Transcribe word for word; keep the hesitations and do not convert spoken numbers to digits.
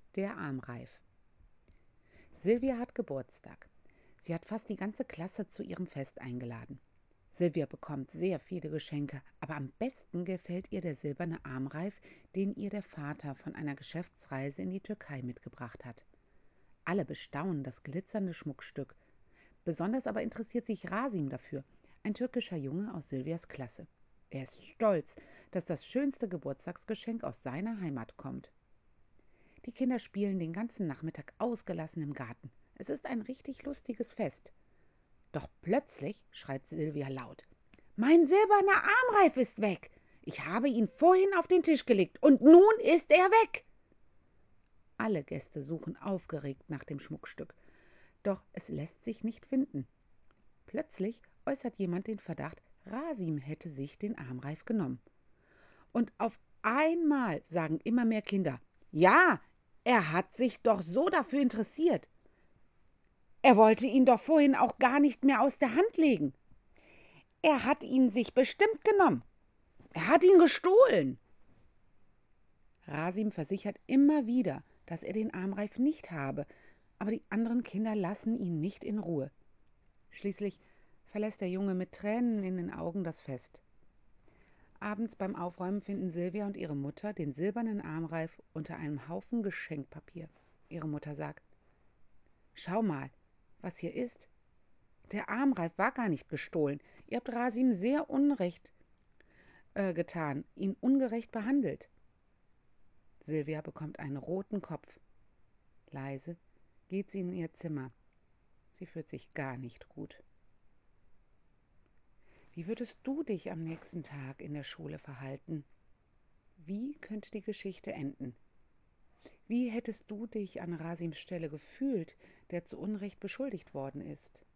Der Armreif. Silvia hat Geburtstag. Sie hat fast die ganze Klasse zu ihrem Fest eingeladen. Silvia bekommt sehr viele Geschenke, aber am besten gefällt ihr der silberne Armreif, den ihr der Vater von einer Geschäftsreise in die Türkei mitgebracht hat. Alle bestaunen das glitzernde Schmuckstück. Besonders aber interessiert sich Rasim dafür, ein türkischer Junge aus Silvias Klasse. Er ist stolz, dass das schönste Geburtstagsgeschenk aus seiner Heimat kommt. Die Kinder spielen den ganzen Nachmittag ausgelassen im Garten. Es ist ein richtig lustiges Fest. Doch plötzlich schreit Silvia laut: Mein silberner Armreif ist weg! Ich habe ihn vorhin auf den Tisch gelegt und nun ist er weg! Alle Gäste suchen aufgeregt nach dem Schmuckstück. Doch es lässt sich nicht finden. Plötzlich äußert jemand den Verdacht, Rasim hätte sich den Armreif genommen. Und auf einmal sagen immer mehr Kinder: Ja, er hat sich doch so dafür interessiert. Er wollte ihn doch vorhin auch gar nicht mehr aus der Hand legen. Er hat ihn sich bestimmt genommen. Er hat ihn gestohlen. Rasim versichert immer wieder, dass er den Armreif nicht habe, aber die anderen Kinder lassen ihn nicht in Ruhe. Schließlich verlässt der Junge mit Tränen in den Augen das Fest. Abends beim Aufräumen finden Silvia und ihre Mutter den silbernen Armreif unter einem Haufen Geschenkpapier. Ihre Mutter sagt: Schau mal, was hier ist. Der Armreif war gar nicht gestohlen. Ihr habt Rasim sehr unrecht äh, getan, ihn ungerecht behandelt. Silvia bekommt einen roten Kopf. Leise geht sie in ihr Zimmer. Sie fühlt sich gar nicht gut. Wie würdest du dich am nächsten Tag in der Schule verhalten? Wie könnte die Geschichte enden? Wie hättest du dich an Rasims Stelle gefühlt, der zu Unrecht beschuldigt worden ist?